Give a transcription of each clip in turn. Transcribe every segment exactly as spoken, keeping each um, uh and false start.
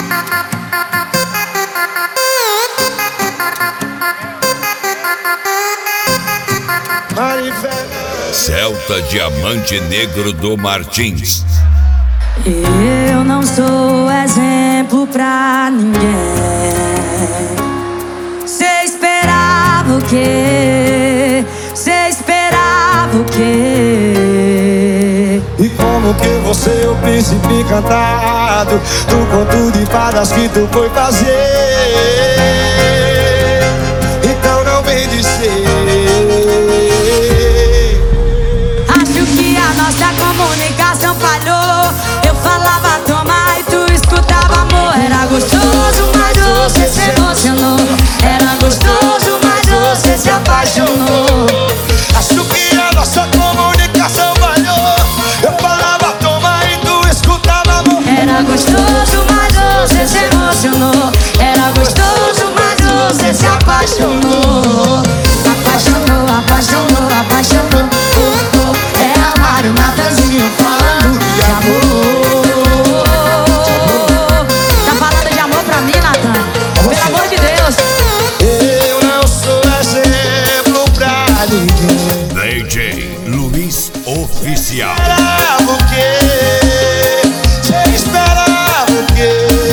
Celta Diamante Negro do Martins. Eu não sou exemplo pra ninguém. Cê esperava o quê? Cê esperava o quê? E como que você é o príncipe encantado do conto de fadas que tu foi fazer? Então não vem dizer. Acho que a nossa comunicação falhou. Eu falava toma e tu escutava amor. Era gostoso, mas você se emocionou. Era gostoso, mas você se apaixonou. Acho que a nossa comunicação falhou. Eu falava toma e tu escutava amor. Era gostoso, mas você se emocionou. Era gostoso, mas você se apaixonou. Apaixonou, apaixonou, apaixonou. Oh, oh. É amar o Natanzinho falando de amor. Tá falando de amor pra mim, Natan? Pelo amor de Deus. Eu não sou exemplo pra ninguém. D J Luiz Oficial. Esperava o quê? Você esperava o quê?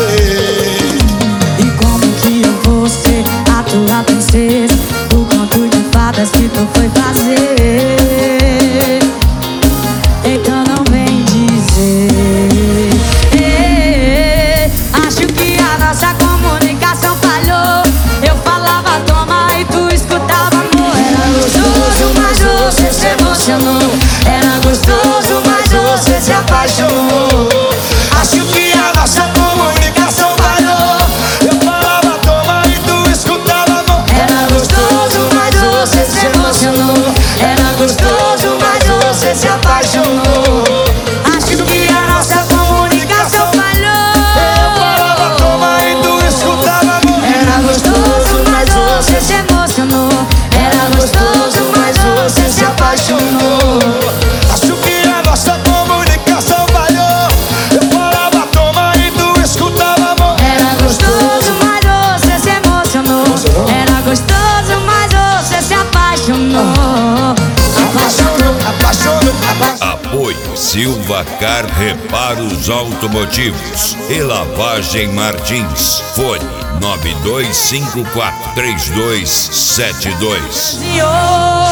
E como que eu vou ser a tua princesa? O conto de fadas que tu foi fazer. Então não vem dizer. eh, Acho que a nossa comunicação falhou. Eu falava toma e tu escutava amor. Era gostoso, mas você se emocionou. Era gostoso, mas você se apaixonou. Acho que a nossa comunicação falhou. Eu falava toma e tu escutava amor. Era gostoso, mas você se emocionou. Era gostoso, mas você se apaixonou. Acho que a nossa comunicação falhou. Eu falava toma e tu escutava amor. Era gostoso, mas você se emocionou. Era gostoso, mas você se apaixonou. Acho que a nossa comunicação falhou. Eu falava toma e tu escutava amor. Era gostoso, mas você se emocionou. Era gostoso, mas você se apaixonou. Apaixonou, apaixonou, apaixonou. Apoio Silva Car Reparos Automotivos e Lavagem Martins. Fone nove dois cinco quatro três dois sete dois. Senhor.